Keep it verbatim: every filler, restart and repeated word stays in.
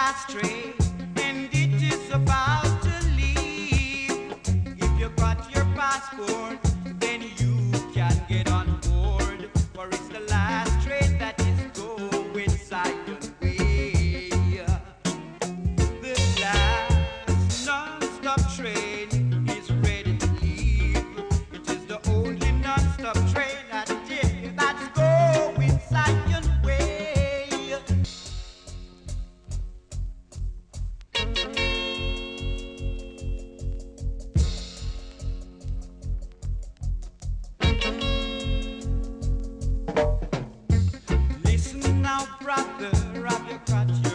last train, and it is about to leave. If you got your passport, then you can get on board, for it's the last train that is going Zion way. The last non-stop train is ready to leave. It is the only non-stop train that is that's going Zion way. Listen now, brother, of your crutch.